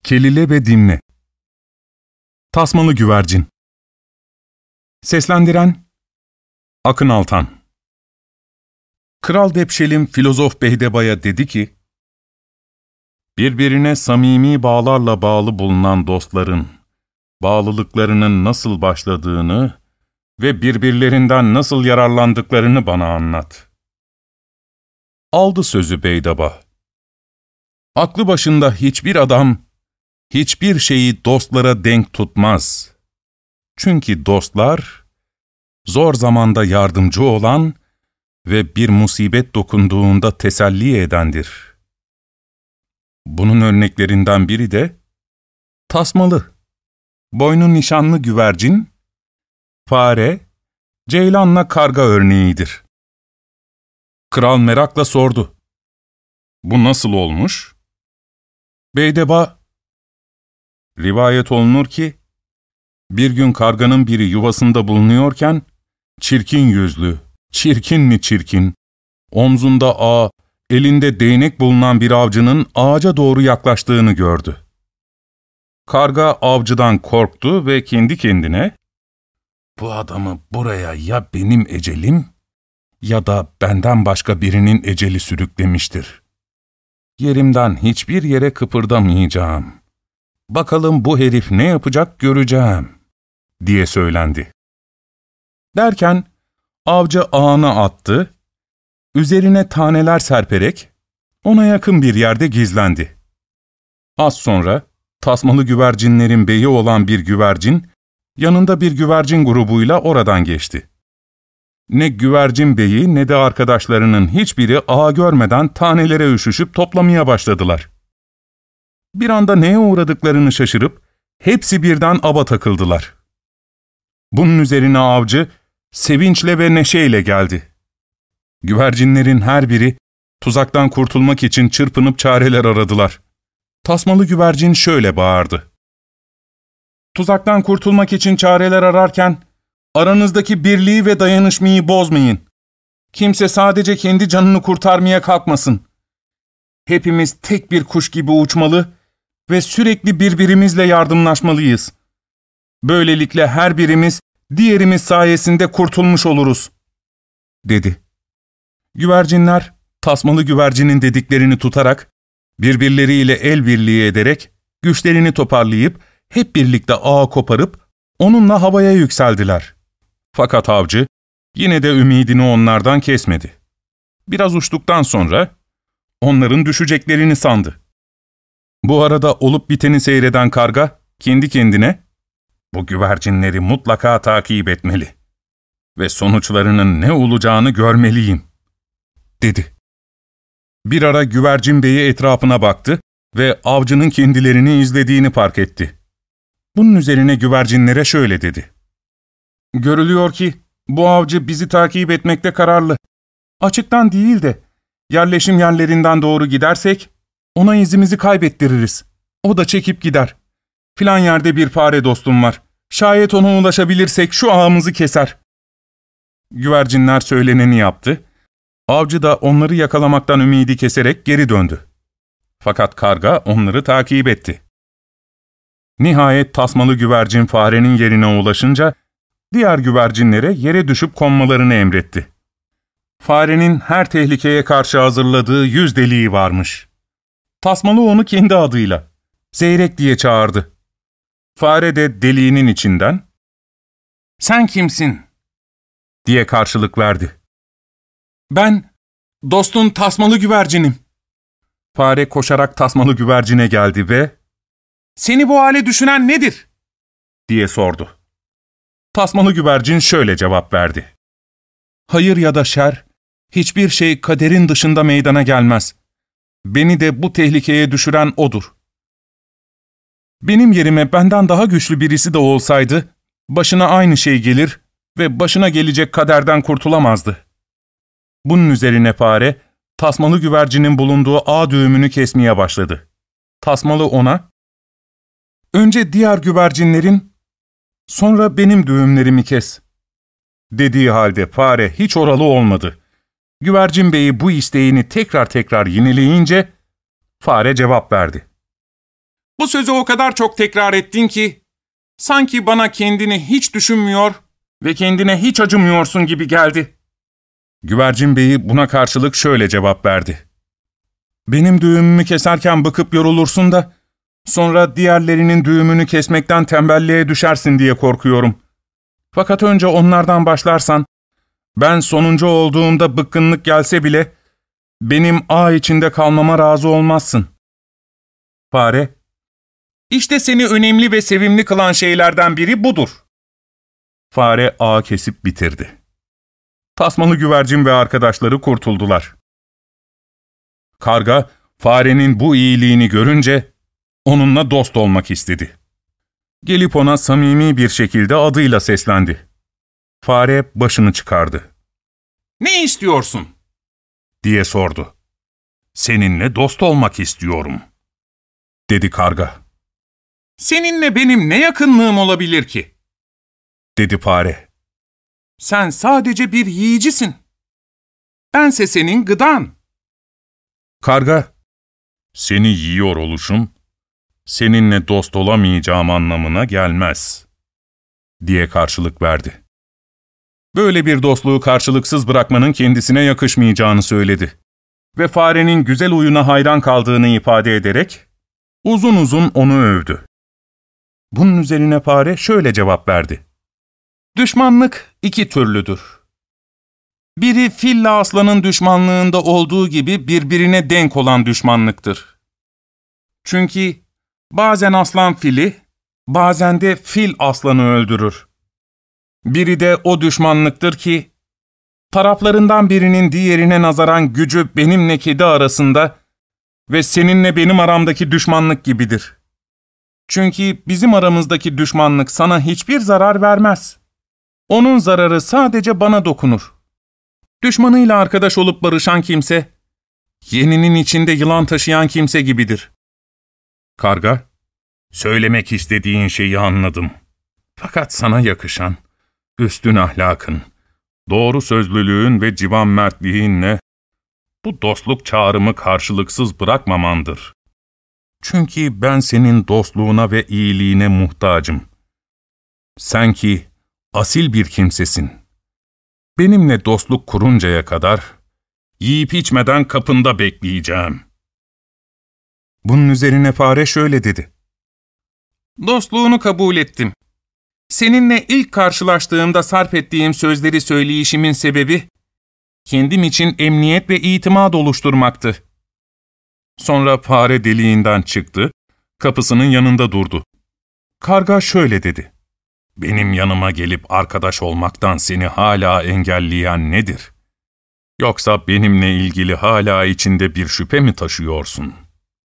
Kelile ve dinle. Tasmalı güvercin. Seslendiren Akın Altan. Kral Depşelim filozof Behdeba'ya dedi ki, birbirine samimi bağlarla bağlı bulunan dostların, bağlılıklarının nasıl başladığını ve birbirlerinden nasıl yararlandıklarını bana anlat. Aldı sözü Beydeba. Aklı başında hiçbir adam, hiçbir şeyi dostlara denk tutmaz. Çünkü dostlar, zor zamanda yardımcı olan ve bir musibet dokunduğunda teselli edendir. Bunun örneklerinden biri de, tasmalı, boynu nişanlı güvercin, fare, ceylanla karga örneğidir. Kral merakla sordu. Bu nasıl olmuş? Beydeba, rivayet olunur ki, bir gün karganın biri yuvasında bulunuyorken, çirkin yüzlü, çirkin mi çirkin, omzunda ağ, elinde değnek bulunan bir avcının ağaca doğru yaklaştığını gördü. Karga avcıdan korktu ve kendi kendine, bu adamı buraya ya benim ecelim ya da benden başka birinin eceli sürüklemiştir. Yerimden hiçbir yere kıpırdamayacağım. Bakalım bu herif ne yapacak göreceğim, diye söylendi. Derken avcı ağını attı, üzerine taneler serperek ona yakın bir yerde gizlendi. Az sonra tasmalı güvercinlerin beyi olan bir güvercin, yanında bir güvercin grubuyla oradan geçti. Ne güvercin beyi ne de arkadaşlarının hiçbiri ağa görmeden tanelere üşüşüp toplamaya başladılar. Bir anda neye uğradıklarını şaşırıp hepsi birden aba takıldılar. Bunun üzerine avcı sevinçle ve neşeyle geldi. Güvercinlerin her biri tuzaktan kurtulmak için çırpınıp çareler aradılar. Tasmalı güvercin şöyle bağırdı. Tuzaktan kurtulmak için çareler ararken aranızdaki birliği ve dayanışmayı bozmayın. Kimse sadece kendi canını kurtarmaya kalkmasın. Hepimiz tek bir kuş gibi uçmalı ve sürekli birbirimizle yardımlaşmalıyız. Böylelikle her birimiz diğerimiz sayesinde kurtulmuş oluruz, dedi. Güvercinler, tasmalı güvercinin dediklerini tutarak, birbirleriyle el birliği ederek, güçlerini toparlayıp, hep birlikte ağı koparıp, onunla havaya yükseldiler. Fakat avcı, yine de ümidini onlardan kesmedi. Biraz uçtuktan sonra, onların düşeceklerini sandı. Bu arada olup biteni seyreden karga, kendi kendine, bu güvercinleri mutlaka takip etmeli ve sonuçlarının ne olacağını görmeliyim, dedi. Bir ara güvercin beyi etrafına baktı ve avcının kendilerini izlediğini fark etti. Bunun üzerine güvercinlere şöyle dedi. Görülüyor ki bu avcı bizi takip etmekte kararlı. Açıktan değil de yerleşim yerlerinden doğru gidersek ona izimizi kaybettiririz. O da çekip gider. Filan yerde bir fare dostum var. Şayet ona ulaşabilirsek şu ağımızı keser. Güvercinler söyleneni yaptı. Avcı da onları yakalamaktan ümidi keserek geri döndü. Fakat karga onları takip etti. Nihayet tasmalı güvercin farenin yerine ulaşınca diğer güvercinlere yere düşüp konmalarını emretti. Farenin her tehlikeye karşı hazırladığı 100 deliği varmış. Tasmalı onu kendi adıyla, Zeyrek diye çağırdı. Fare de deliğinin içinden, "Sen kimsin?" diye karşılık verdi. "Ben, dostun tasmalı güvercinim." Fare koşarak tasmalı güvercine geldi ve, "Seni bu hale düşüren nedir?" diye sordu. Tasmalı güvercin şöyle cevap verdi. "Hayır ya da şer, hiçbir şey kaderin dışında meydana gelmez. Beni de bu tehlikeye düşüren odur. Benim yerime benden daha güçlü birisi de olsaydı, başına aynı şey gelir ve başına gelecek kaderden kurtulamazdı." Bunun üzerine fare, tasmalı güvercinin bulunduğu ağ düğümünü kesmeye başladı. Tasmalı ona, "Önce diğer güvercinlerin, sonra benim düğümlerimi kes," dediği halde fare hiç oralı olmadı. Güvercin beyi bu isteğini tekrar yineleyince, fare cevap verdi. Bu sözü o kadar çok tekrar ettin ki, sanki bana kendini hiç düşünmüyor ve kendine hiç acımıyorsun gibi geldi. Güvercin Bey'i buna karşılık şöyle cevap verdi. Benim düğümümü keserken bıkıp yorulursun da, sonra diğerlerinin düğümünü kesmekten tembelliğe düşersin diye korkuyorum. Fakat önce onlardan başlarsan, ben sonuncu olduğumda bıkkınlık gelse bile, benim ağ içinde kalmama razı olmazsın. Fare, işte seni önemli ve sevimli kılan şeylerden biri budur. Fare ağı kesip bitirdi. Tasmalı güvercin ve arkadaşları kurtuldular. Karga, farenin bu iyiliğini görünce, onunla dost olmak istedi. Gelip ona samimi bir şekilde adıyla seslendi. Fare başını çıkardı. ''Ne istiyorsun?'' diye sordu. ''Seninle dost olmak istiyorum.'' dedi karga. ''Seninle benim ne yakınlığım olabilir ki?'' dedi fare. ''Sen sadece bir yiyicisin. Bense senin gıdan.'' Karga, ''Seni yiyor oluşum, seninle dost olamayacağım anlamına gelmez.'' diye karşılık verdi. Böyle bir dostluğu karşılıksız bırakmanın kendisine yakışmayacağını söyledi. Ve farenin güzel huyuna hayran kaldığını ifade ederek, uzun uzun onu övdü. Bunun üzerine fare şöyle cevap verdi. Düşmanlık iki türlüdür. Biri fille aslanın düşmanlığında olduğu gibi birbirine denk olan düşmanlıktır. Çünkü bazen aslan fili, bazen de fil aslanı öldürür. Biri de o düşmanlıktır ki, taraflarından birinin diğerine nazaran gücü benimle kedi arasında ve seninle benim aramdaki düşmanlık gibidir. Çünkü bizim aramızdaki düşmanlık sana hiçbir zarar vermez. Onun zararı sadece bana dokunur. Düşmanıyla arkadaş olup barışan kimse, yeninin içinde yılan taşıyan kimse gibidir. Karga, söylemek istediğin şeyi anladım. Fakat sana yakışan, üstün ahlakın, doğru sözlülüğün ve civan mertliğinle bu dostluk çağrımı karşılıksız bırakmamandır. Çünkü ben senin dostluğuna ve iyiliğine muhtacım. Sen ki asil bir kimsesin. Benimle dostluk kuruncaya kadar yiyip içmeden kapında bekleyeceğim. Bunun üzerine fare şöyle dedi. Dostluğunu kabul ettim. Seninle ilk karşılaştığımda sarf ettiğim sözleri söyleyişimin sebebi, kendim için emniyet ve itimat oluşturmaktı. Sonra fare deliğinden çıktı, kapısının yanında durdu. Karga şöyle dedi. Benim yanıma gelip arkadaş olmaktan seni hala engelleyen nedir? Yoksa benimle ilgili hala içinde bir şüphe mi taşıyorsun?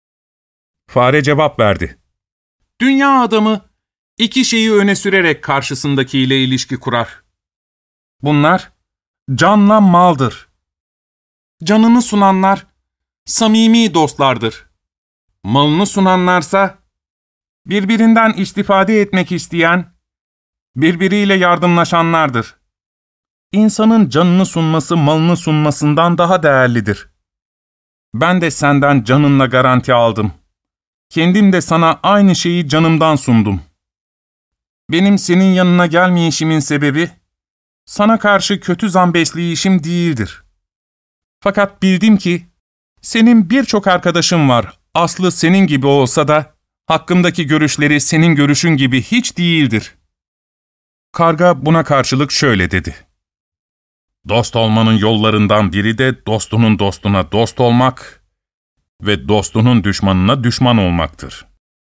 Fare cevap verdi. Dünya adamı iki şeyi öne sürerek karşısındakiyle ilişki kurar. Bunlar canla maldır. Canını sunanlar samimi dostlardır. Malını sunanlarsa birbirinden istifade etmek isteyen, birbiriyle yardımlaşanlardır. İnsanın canını sunması malını sunmasından daha değerlidir. Ben de senden canınla garanti aldım. Kendim de sana aynı şeyi canımdan sundum. Benim senin yanına gelmeyişimin sebebi, sana karşı kötü zan besleyişim değildir. Fakat bildim ki, senin birçok arkadaşın var, aslı senin gibi olsa da, hakkımdaki görüşleri senin görüşün gibi hiç değildir. Karga buna karşılık şöyle dedi. Dost olmanın yollarından biri de dostunun dostuna dost olmak ve dostunun düşmanına düşman olmaktır.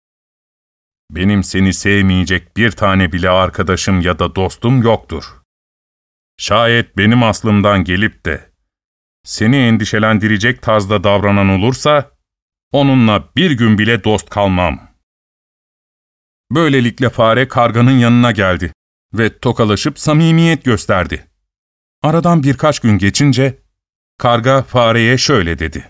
Benim seni sevmeyecek bir tane bile arkadaşım ya da dostum yoktur. Şayet benim aslımdan gelip de seni endişelendirecek tarzda davranan olursa, onunla bir gün bile dost kalmam. Böylelikle fare karganın yanına geldi ve tokalaşıp samimiyet gösterdi. Aradan birkaç gün geçince, karga fareye şöyle dedi.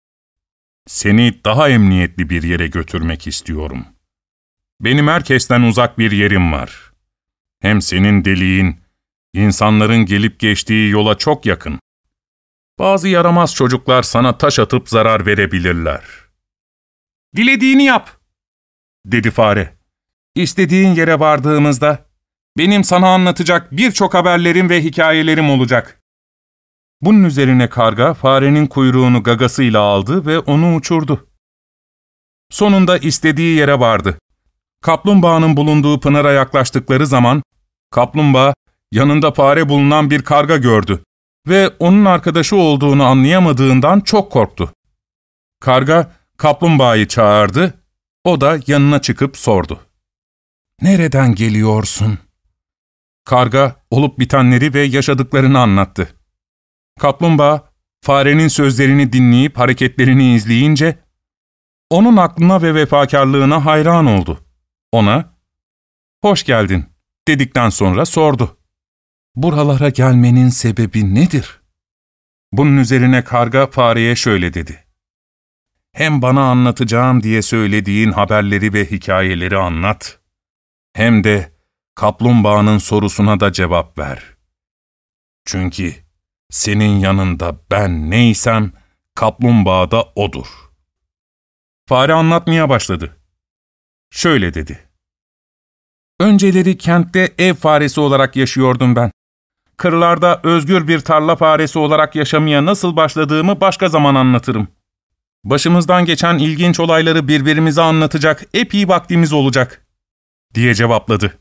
Seni daha emniyetli bir yere götürmek istiyorum. Benim herkesten uzak bir yerim var. Hem senin deliğin, insanların gelip geçtiği yola çok yakın. Bazı yaramaz çocuklar sana taş atıp zarar verebilirler. Dilediğini yap. dedi fare. "İstediğin yere vardığımızda benim sana anlatacak birçok haberlerim ve hikayelerim olacak." Bunun üzerine karga farenin kuyruğunu gagasıyla aldı ve onu uçurdu. Sonunda istediği yere vardı. Kaplumbağanın bulunduğu pınara yaklaştıkları zaman kaplumbağa yanında fare bulunan bir karga gördü ve onun arkadaşı olduğunu anlayamadığından çok korktu. Karga kaplumbağayı çağırdı, o da yanına çıkıp sordu. "Nereden geliyorsun?" Karga olup bitenleri ve yaşadıklarını anlattı. Kaplumbağa farenin sözlerini dinleyip hareketlerini izleyince onun aklına ve vefakarlığına hayran oldu. Ona "Hoş geldin." dedikten sonra sordu. "Buralara gelmenin sebebi nedir?" Bunun üzerine karga fareye şöyle dedi. "Hem bana anlatacağım diye söylediğin haberleri ve hikayeleri anlat, hem de kaplumbağanın sorusuna da cevap ver. Çünkü senin yanında ben neysem, kaplumbağa da odur." Fare anlatmaya başladı. Şöyle dedi. "Önceleri kentte ev faresi olarak yaşıyordum ben. Kırlarda özgür bir tarla faresi olarak yaşamaya nasıl başladığımı başka zaman anlatırım. Başımızdan geçen ilginç olayları birbirimize anlatacak epey vaktimiz olacak," diye cevapladı.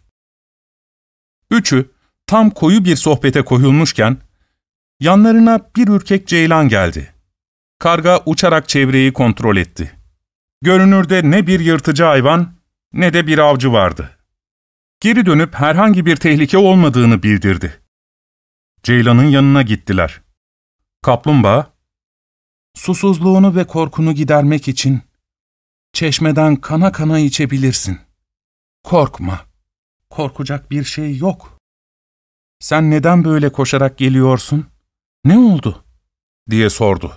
Üçü tam koyu bir sohbete koyulmuşken yanlarına bir ürkek ceylan geldi. Karga uçarak çevreyi kontrol etti. Görünürde ne bir yırtıcı hayvan ne de bir avcı vardı. Geri dönüp herhangi bir tehlike olmadığını bildirdi. Ceylanın yanına gittiler. Kaplumbağa, "Susuzluğunu ve korkunu gidermek için çeşmeden kana kana içebilirsin. Korkma, korkacak bir şey yok. Sen neden böyle koşarak geliyorsun? Ne oldu?" diye sordu.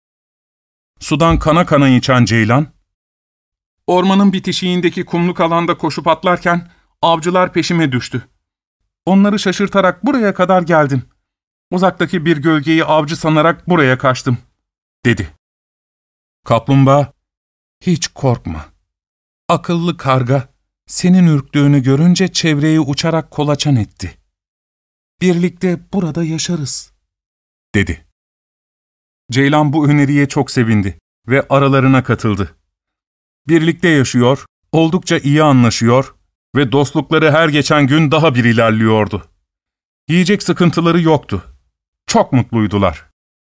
Sudan kana kana içen ceylan, "Ormanın bitişiğindeki kumluk alanda koşup atlarken avcılar peşime düştü. Onları şaşırtarak buraya kadar geldim. Uzaktaki bir gölgeyi avcı sanarak buraya kaçtım," dedi. Kaplumbağa, "Hiç korkma. Akıllı karga senin ürktüğünü görünce çevreyi uçarak kolaçan etti. Birlikte burada yaşarız," dedi. Ceylan bu öneriye çok sevindi ve aralarına katıldı. Birlikte yaşıyor, oldukça iyi anlaşıyor ve dostlukları her geçen gün daha bir ilerliyordu. Yiyecek sıkıntıları yoktu. Çok mutluydular.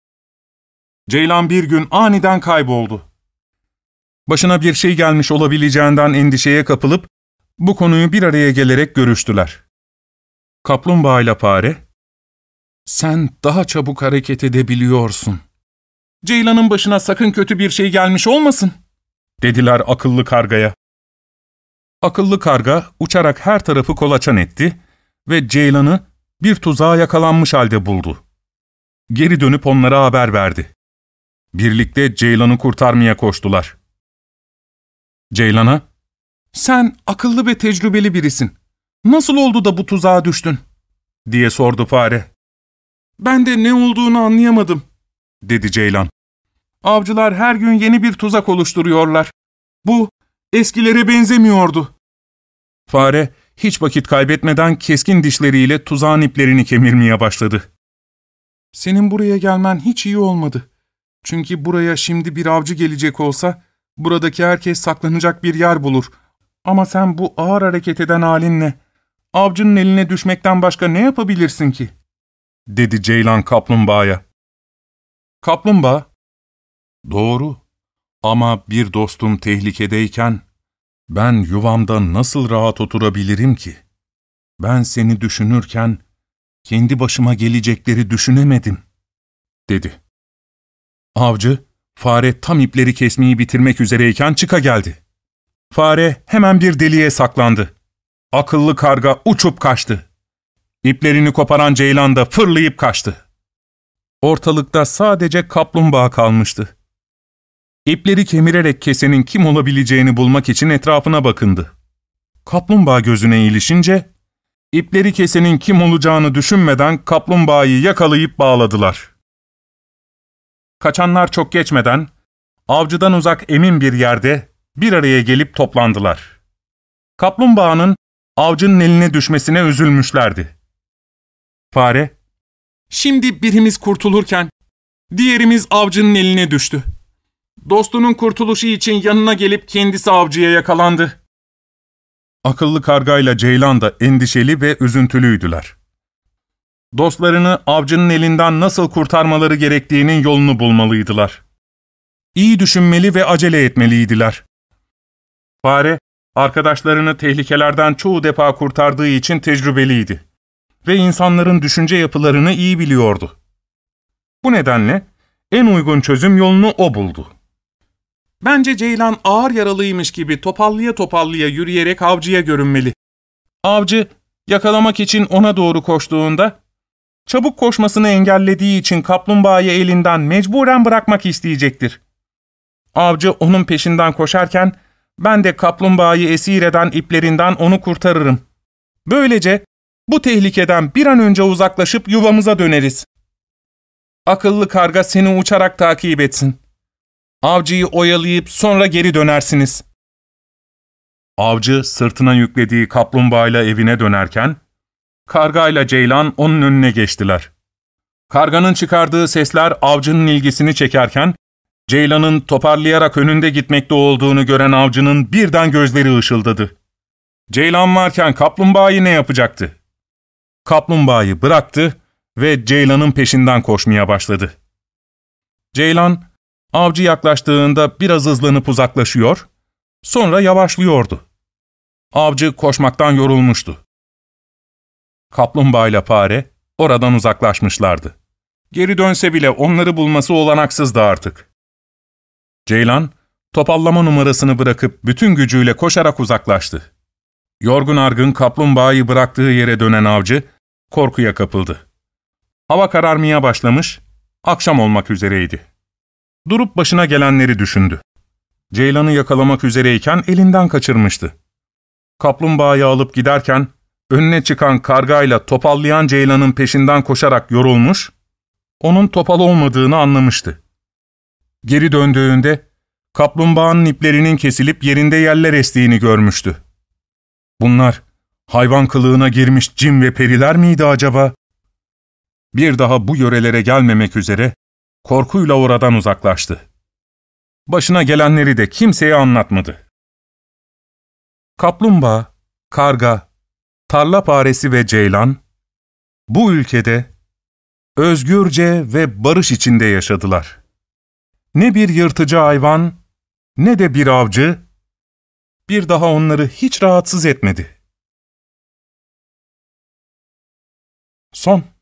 Ceylan bir gün aniden kayboldu. Başına bir şey gelmiş olabileceğinden endişeye kapılıp bu konuyu bir araya gelerek görüştüler. Kaplumbağa ile fare, "Sen daha çabuk hareket edebiliyorsun. Ceylanın başına sakın kötü bir şey gelmiş olmasın," dediler akıllı kargaya. Akıllı karga uçarak her tarafı kolaçan etti ve ceylanı bir tuzağa yakalanmış halde buldu. Geri dönüp onlara haber verdi. Birlikte ceylanı kurtarmaya koştular. Ceylan'a, "Sen akıllı ve tecrübeli birisin. Nasıl oldu da bu tuzağa düştün?" diye sordu fare. "Ben de ne olduğunu anlayamadım," dedi ceylan. "Avcılar her gün yeni bir tuzak oluşturuyorlar. Bu eskilere benzemiyordu." Fare hiç vakit kaybetmeden keskin dişleriyle tuzağın iplerini kemirmeye başladı. "Senin buraya gelmen hiç iyi olmadı. Çünkü buraya şimdi bir avcı gelecek olsa buradaki herkes saklanacak bir yer bulur. Ama sen bu ağır hareket eden halinle avcının eline düşmekten başka ne yapabilirsin ki?" dedi ceylan kaplumbağaya. Kaplumbağa, "Doğru ama bir dostum tehlikedeyken ben yuvamda nasıl rahat oturabilirim ki? Ben seni düşünürken kendi başıma gelecekleri düşünemedim," dedi. Avcı, fare tam ipleri kesmeyi bitirmek üzereyken çıka geldi. Fare hemen bir deliğe saklandı. Akıllı karga uçup kaçtı. İplerini koparan ceylan da fırlayıp kaçtı. Ortalıkta sadece kaplumbağa kalmıştı. İpleri kemirerek kesenin kim olabileceğini bulmak için etrafına bakındı. Kaplumbağa gözüne ilişince, ipleri kesenin kim olacağını düşünmeden kaplumbağayı yakalayıp bağladılar. Kaçanlar çok geçmeden, avcıdan uzak emin bir yerde bir araya gelip toplandılar. Kaplumbağanın avcının eline düşmesine üzülmüşlerdi. Fare, "Şimdi birimiz kurtulurken diğerimiz avcının eline düştü. Dostunun kurtuluşu için yanına gelip kendisi avcıya yakalandı." Akıllı kargayla ceylan da endişeli ve üzüntülüydüler. Dostlarını avcının elinden nasıl kurtarmaları gerektiğinin yolunu bulmalıydılar. İyi düşünmeli ve acele etmeliydiler. Fare, arkadaşlarını tehlikelerden çoğu defa kurtardığı için tecrübeliydi ve insanların düşünce yapılarını iyi biliyordu. Bu nedenle en uygun çözüm yolunu o buldu. Bence ceylan ağır yaralıymış gibi topallıya topallıya yürüyerek avcıya görünmeli. Avcı, yakalamak için ona doğru koştuğunda, çabuk koşmasını engellediği için kaplumbağayı elinden mecburen bırakmak isteyecektir. Avcı onun peşinden koşarken, ben de kaplumbağayı esir eden iplerinden onu kurtarırım. Böylece bu tehlikeden bir an önce uzaklaşıp yuvamıza döneriz. Akıllı karga seni uçarak takip etsin. Avcıyı oyalayıp sonra geri dönersiniz. Avcı sırtına yüklediği kaplumbağayla evine dönerken, kargayla ceylan onun önüne geçtiler. Karganın çıkardığı sesler avcının ilgisini çekerken, ceylanın toparlayarak önünde gitmekte olduğunu gören avcının birden gözleri ışıldadı. Ceylan varken kaplumbağayı ne yapacaktı? Kaplumbağayı bıraktı ve ceylanın peşinden koşmaya başladı. Ceylan, avcı yaklaştığında biraz hızlanıp uzaklaşıyor, sonra yavaşlıyordu. Avcı koşmaktan yorulmuştu. Kaplumbağa ile fare oradan uzaklaşmışlardı. Geri dönse bile onları bulması olanaksızdı artık. Ceylan, topallama numarasını bırakıp bütün gücüyle koşarak uzaklaştı. Yorgun argın kaplumbağayı bıraktığı yere dönen avcı korkuya kapıldı. Hava kararmaya başlamış, akşam olmak üzereydi. Durup başına gelenleri düşündü. Ceylanı yakalamak üzereyken elinden kaçırmıştı. Kaplumbağayı alıp giderken önüne çıkan kargayla topallayan ceylanın peşinden koşarak yorulmuş, onun topal olmadığını anlamıştı. Geri döndüğünde kaplumbağanın iplerinin kesilip yerinde yerler estiğini görmüştü. Bunlar hayvan kılığına girmiş cin ve periler miydi acaba? Bir daha bu yörelere gelmemek üzere korkuyla oradan uzaklaştı. Başına gelenleri de kimseye anlatmadı. Kaplumbağa, karga, tarla faresi ve ceylan bu ülkede özgürce ve barış içinde yaşadılar. Ne bir yırtıcı hayvan ne de bir avcı bir daha onları hiç rahatsız etmedi. Son